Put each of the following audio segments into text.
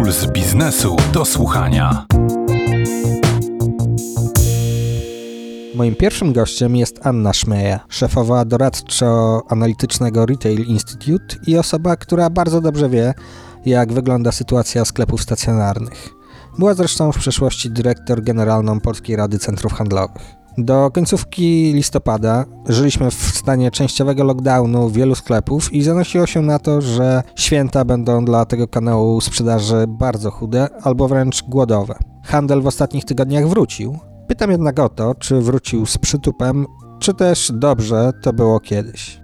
Puls biznesu do słuchania. Moim pierwszym gościem jest Anna Szmeja, szefowa doradczo-analitycznego Retail Institute i osoba, która bardzo dobrze wie, jak wygląda sytuacja sklepów stacjonarnych. Była zresztą w przeszłości dyrektor generalną Polskiej Rady Centrów Handlowych. Do końcówki listopada żyliśmy w stanie częściowego lockdownu wielu sklepów i zanosiło się na to, że święta będą dla tego kanału sprzedaży bardzo chude albo wręcz głodowe. Handel w ostatnich tygodniach wrócił. Pytam jednak o to, czy wrócił z przytupem, czy też dobrze to było kiedyś.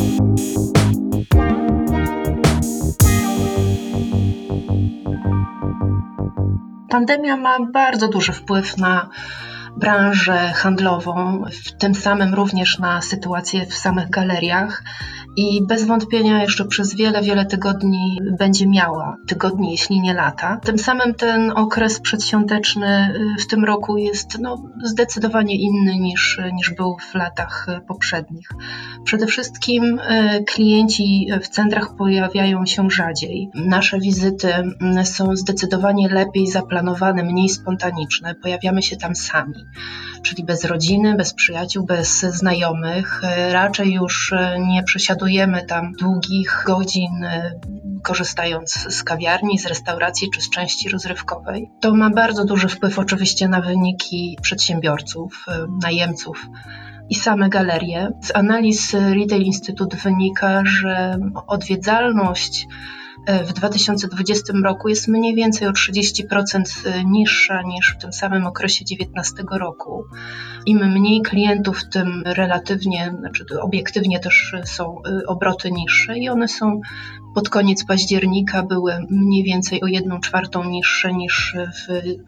Pandemia ma bardzo duży wpływ na branżę handlową, w tym samym również na sytuację w samych galeriach i bez wątpienia jeszcze przez wiele tygodni będzie miała, tygodni, jeśli nie lata. Tym samym ten okres przedświąteczny w tym roku jest zdecydowanie inny niż był w latach poprzednich. Przede wszystkim klienci w centrach pojawiają się rzadziej. Nasze wizyty są zdecydowanie lepiej zaplanowane, mniej spontaniczne. Pojawiamy się tam sami, czyli bez rodziny, bez przyjaciół, bez znajomych. Raczej już nie przesiadujemy tam długich godzin, korzystając z kawiarni, z restauracji czy z części rozrywkowej. To ma bardzo duży wpływ oczywiście na wyniki przedsiębiorców, najemców i same galerie. Z analiz Retail Institute wynika, że odwiedzalność w 2020 roku jest mniej więcej o 30% niższa niż w tym samym okresie 2019 roku. Im mniej klientów, tym relatywnie, obiektywnie też są obroty niższe i one są pod koniec października były mniej więcej o 1/4 niższe niż w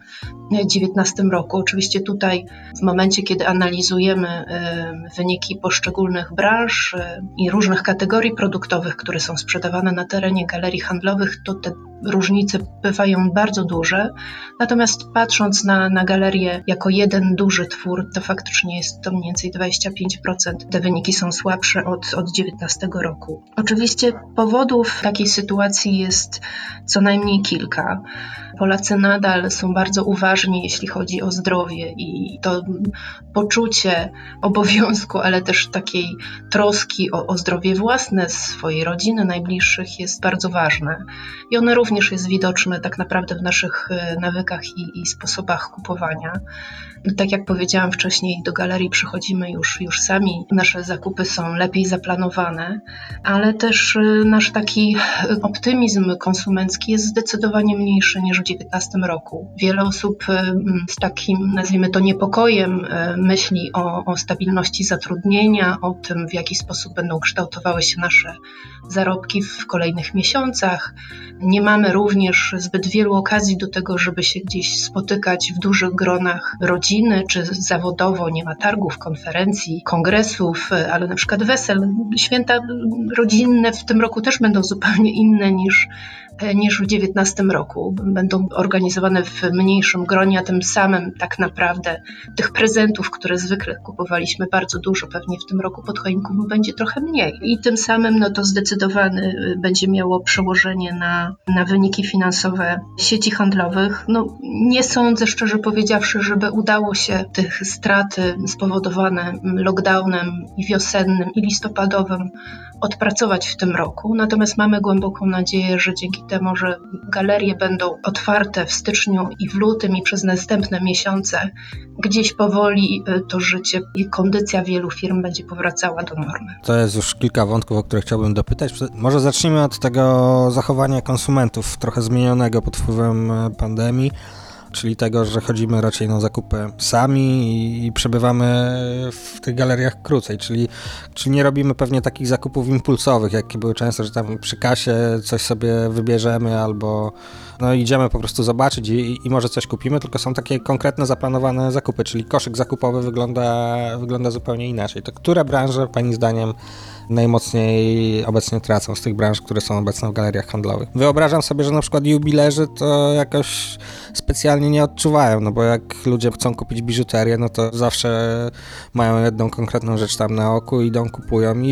2019 roku. Oczywiście tutaj w momencie, kiedy analizujemy wyniki poszczególnych branż i różnych kategorii produktowych, które są sprzedawane na terenie galerii handlowych, to te różnice bywają bardzo duże. Natomiast patrząc na galerię jako jeden duży twór, to faktycznie jest to mniej więcej 25%. Te wyniki są słabsze od 2019 roku. Oczywiście powodów takiej sytuacji jest co najmniej kilka. Polacy nadal są bardzo uważni, jeśli chodzi o zdrowie i to poczucie obowiązku, ale też takiej troski o zdrowie własne, swojej rodziny, najbliższych jest bardzo ważne. I ono również jest widoczne tak naprawdę w naszych nawykach i sposobach kupowania. Tak jak powiedziałam wcześniej, do galerii przychodzimy już sami. Nasze zakupy są lepiej zaplanowane, ale też nasz taki optymizm konsumencki jest zdecydowanie mniejszy niż w 2019 roku. Wiele osób z takim, nazwijmy to, niepokojem myśli o stabilności zatrudnienia, o tym, w jaki sposób będą kształtowały się nasze zarobki w kolejnych miesiącach. Nie mamy również zbyt wielu okazji do tego, żeby się gdzieś spotykać w dużych gronach rodziny, czy zawodowo. Nie ma targów, konferencji, kongresów, ale na przykład wesel. Święta rodzinne w tym roku też będą zupełnie inne niż w 2019 roku. Będą organizowane w mniejszym gronie, a tym samym tak naprawdę tych prezentów, które zwykle kupowaliśmy bardzo dużo, pewnie w tym roku pod choinką będzie trochę mniej. I tym samym to zdecydowanie będzie miało przełożenie na wyniki finansowe sieci handlowych. Nie sądzę, szczerze powiedziawszy, żeby udało się tych straty spowodowane lockdownem i wiosennym i listopadowym odpracować w tym roku. Natomiast mamy głęboką nadzieję, że dzięki temu, że galerie będą otwarte w styczniu i w lutym i przez następne miesiące, gdzieś powoli to życie i kondycja wielu firm będzie powracała do normy. To jest już kilka wątków, o które chciałbym dopytać. Może zacznijmy od tego zachowania konsumentów, trochę zmienionego pod wpływem pandemii, czyli tego, że chodzimy raczej na zakupy sami i przebywamy w tych galeriach krócej, czyli nie robimy pewnie takich zakupów impulsowych, jakie były często, że tam przy kasie coś sobie wybierzemy albo idziemy po prostu zobaczyć i może coś kupimy, tylko są takie konkretne, zaplanowane zakupy, czyli koszyk zakupowy wygląda zupełnie inaczej. To które branże Pani zdaniem najmocniej obecnie tracą z tych branż, które są obecne w galeriach handlowych? Wyobrażam sobie, że na przykład jubilerzy to jakoś specjalnie nie odczuwają, bo jak ludzie chcą kupić biżuterię, to zawsze mają jedną konkretną rzecz tam na oku, idą, kupują i już.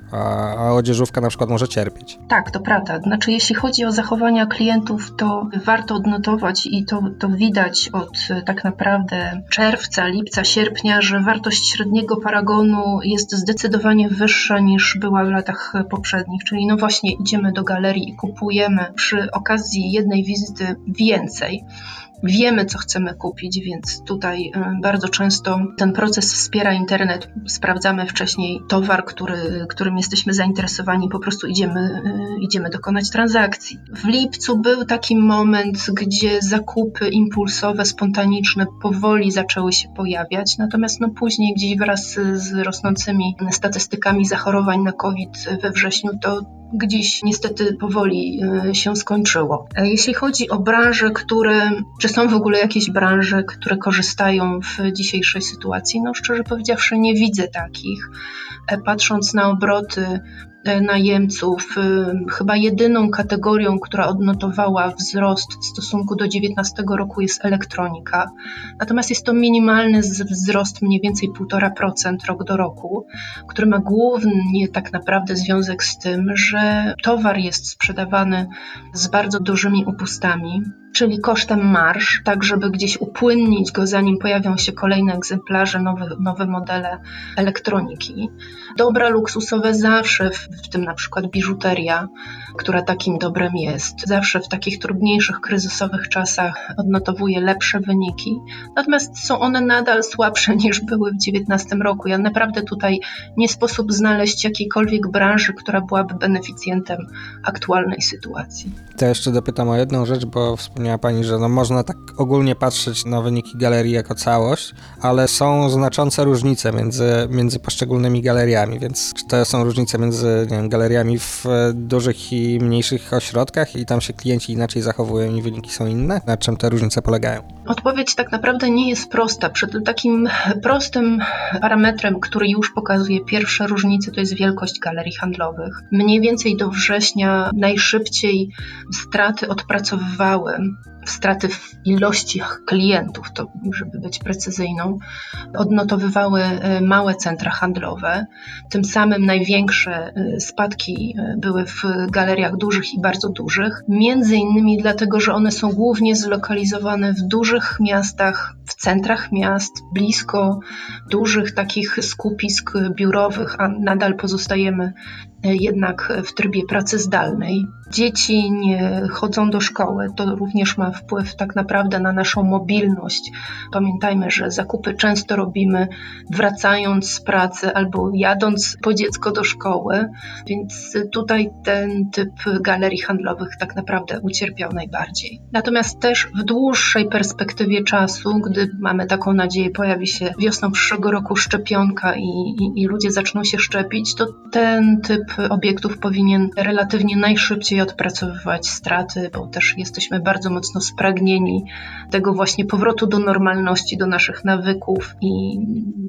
a odzieżówka na przykład może cierpieć. Tak, to prawda. Znaczy, jeśli chodzi o zachowania klientów, to warto odnotować i to widać od tak naprawdę czerwca, lipca, sierpnia, że wartość średniego paragonu jest zdecydowanie wyższa niż była w latach poprzednich. Czyli no właśnie idziemy do galerii i kupujemy przy okazji jednej wizyty więcej. Wiemy, co chcemy kupić, więc tutaj bardzo często ten proces wspiera internet. Sprawdzamy wcześniej towar, którym jesteśmy zainteresowani, po prostu idziemy dokonać transakcji. W lipcu był taki moment, gdzie zakupy impulsowe, spontaniczne powoli zaczęły się pojawiać, natomiast później gdzieś wraz z rosnącymi statystykami zachorowań na COVID we wrześniu to gdzieś niestety powoli się skończyło. Jeśli chodzi o branże, czy są w ogóle jakieś branże, które korzystają w dzisiejszej sytuacji? Szczerze powiedziawszy nie widzę takich. Patrząc na obroty najemców, chyba jedyną kategorią, która odnotowała wzrost w stosunku do 2019 roku jest elektronika. Natomiast jest to minimalny wzrost, mniej więcej 1,5% rok do roku, który ma głównie tak naprawdę związek z tym, że towar jest sprzedawany z bardzo dużymi upustami, czyli kosztem marż, tak żeby gdzieś upłynnić go, zanim pojawią się kolejne egzemplarze, nowe modele elektroniki. Dobra luksusowe zawsze, w tym na przykład biżuteria, która takim dobrem jest, zawsze w takich trudniejszych, kryzysowych czasach odnotowuje lepsze wyniki, natomiast są one nadal słabsze niż były w 2019 roku. Ja naprawdę tutaj nie sposób znaleźć jakiejkolwiek branży, która byłaby beneficjentem aktualnej sytuacji. To jeszcze dopytam o jedną rzecz, bo wspomniała Pani, że można tak ogólnie patrzeć na wyniki galerii jako całość, ale są znaczące różnice między poszczególnymi galeriami, więc czy to są różnice między galeriami w dużych i mniejszych ośrodkach i tam się klienci inaczej zachowują i wyniki są inne? Na czym te różnice polegają? Odpowiedź tak naprawdę nie jest prosta. Przed takim prostym parametrem, który już pokazuje pierwsze różnice, to jest wielkość galerii handlowych. Mniej więcej do września najszybciej straty odpracowywały, straty w ilości klientów, to żeby być precyzyjną, odnotowywały małe centra handlowe. Tym samym największe spadki były w galeriach dużych i bardzo dużych. Między innymi dlatego, że one są głównie zlokalizowane w dużych miastach, w centrach miast, blisko dużych takich skupisk biurowych, a nadal pozostajemy jednak w trybie pracy zdalnej. Dzieci nie chodzą do szkoły, to również ma wpływ tak naprawdę na naszą mobilność. Pamiętajmy, że zakupy często robimy wracając z pracy albo jadąc po dziecko do szkoły, więc tutaj ten typ galerii handlowych tak naprawdę ucierpiał najbardziej. Natomiast też w dłuższej perspektywie czasu, gdy mamy taką nadzieję, pojawi się wiosną przyszłego roku szczepionka i ludzie zaczną się szczepić, to ten typ obiektów powinien relatywnie najszybciej odpracowywać straty, bo też jesteśmy bardzo mocno spragnieni tego właśnie powrotu do normalności, do naszych nawyków i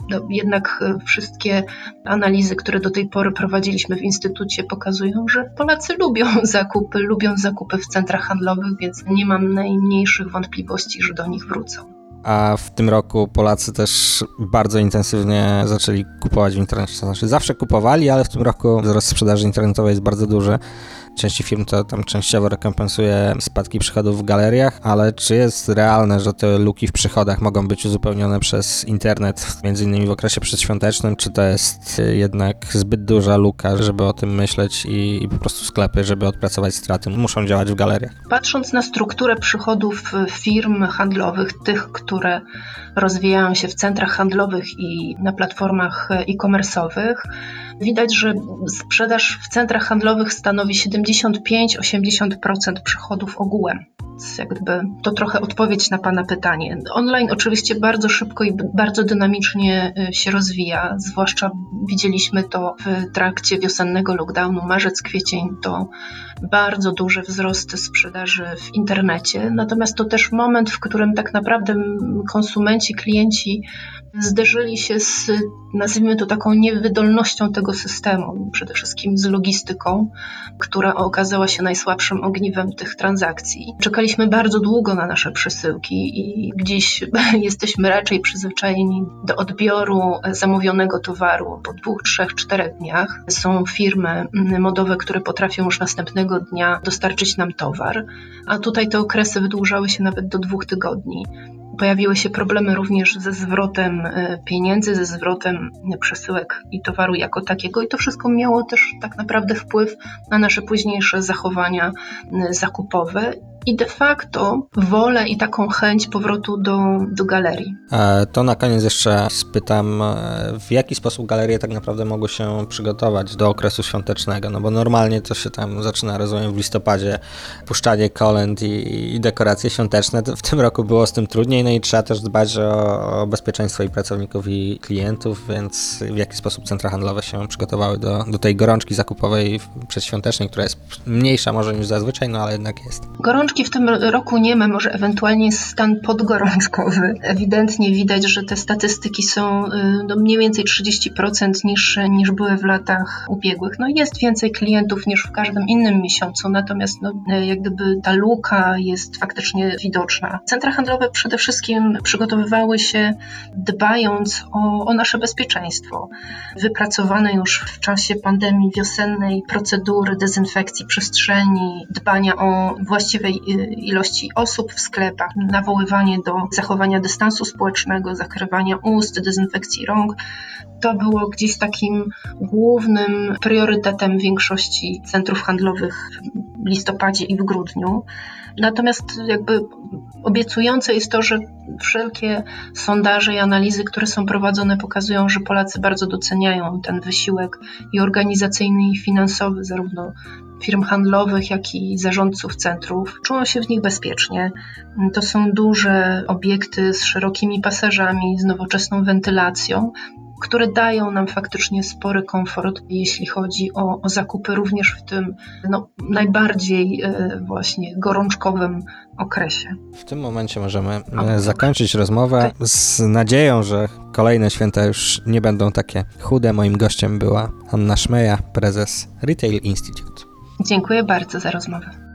jednak wszystkie analizy, które do tej pory prowadziliśmy w instytucie, pokazują, że Polacy lubią zakupy w centrach handlowych, więc nie mam najmniejszych wątpliwości, że do nich wrócą. A w tym roku Polacy też bardzo intensywnie zaczęli kupować w internecie. To znaczy zawsze kupowali, ale w tym roku wzrost sprzedaży internetowej jest bardzo duży. Części firm to tam częściowo rekompensuje spadki przychodów w galeriach, ale czy jest realne, że te luki w przychodach mogą być uzupełnione przez internet, między innymi w okresie przedświątecznym, czy to jest jednak zbyt duża luka, żeby o tym myśleć i po prostu sklepy, żeby odpracować straty, muszą działać w galeriach? Patrząc na strukturę przychodów firm handlowych, tych, które rozwijają się w centrach handlowych i na platformach e-commerce'owych, widać, że sprzedaż w centrach handlowych stanowi 75-80% przychodów ogółem. Jakby to trochę odpowiedź na Pana pytanie. Online oczywiście bardzo szybko i bardzo dynamicznie się rozwija, zwłaszcza widzieliśmy to w trakcie wiosennego lockdownu, marzec, kwiecień to bardzo duże wzrosty sprzedaży w internecie, natomiast to też moment, w którym tak naprawdę konsumenci, klienci Zderzyli się z, nazwijmy to, taką niewydolnością tego systemu, przede wszystkim z logistyką, która okazała się najsłabszym ogniwem tych transakcji. Czekaliśmy bardzo długo na nasze przesyłki i gdzieś jesteśmy raczej przyzwyczajeni do odbioru zamówionego towaru po 2, 3, 4 dniach. Są firmy modowe, które potrafią już następnego dnia dostarczyć nam towar, a tutaj te okresy wydłużały się nawet do 2 tygodni. Pojawiły się problemy również ze zwrotem pieniędzy, ze zwrotem przesyłek i towaru jako takiego i to wszystko miało też tak naprawdę wpływ na nasze późniejsze zachowania zakupowe i de facto wolę i taką chęć powrotu do galerii. To na koniec jeszcze spytam, w jaki sposób galerie tak naprawdę mogły się przygotować do okresu świątecznego, no bo normalnie to się tam zaczyna, rozumiem, w listopadzie, puszczanie kolęd i dekoracje świąteczne. W tym roku było z tym trudniej, no i trzeba też dbać o bezpieczeństwo i pracowników i klientów, więc w jaki sposób centra handlowe się przygotowały do tej gorączki zakupowej przedświątecznej, która jest mniejsza może niż zazwyczaj, no ale jednak jest. Gorączki w tym roku nie ma, może ewentualnie jest stan podgorączkowy. Ewidentnie widać, że te statystyki są mniej więcej 30% niższe niż były w latach ubiegłych. No jest więcej klientów niż w każdym innym miesiącu, natomiast jak gdyby ta luka jest faktycznie widoczna. Centra handlowe przede wszystkim przygotowywały się dbając o nasze bezpieczeństwo. Wypracowane już w czasie pandemii wiosennej procedury dezynfekcji przestrzeni, dbania o właściwej ilości osób w sklepach, nawoływanie do zachowania dystansu społecznego, zakrywania ust, dezynfekcji rąk. To było gdzieś takim głównym priorytetem większości centrów handlowych w listopadzie i w grudniu. Natomiast jakby obiecujące jest to, że wszelkie sondaże i analizy, które są prowadzone, pokazują, że Polacy bardzo doceniają ten wysiłek i organizacyjny, i finansowy, zarówno firm handlowych, jak i zarządców centrów. Czują się w nich bezpiecznie. To są duże obiekty z szerokimi pasażami, z nowoczesną wentylacją, które dają nam faktycznie spory komfort, jeśli chodzi o zakupy również w tym najbardziej właśnie gorączkowym okresie. W tym momencie możemy zakończyć rozmowę z nadzieją, że kolejne święta już nie będą takie chude. Moim gościem była Anna Szmeja, prezes Retail Institute. Dziękuję bardzo za rozmowę.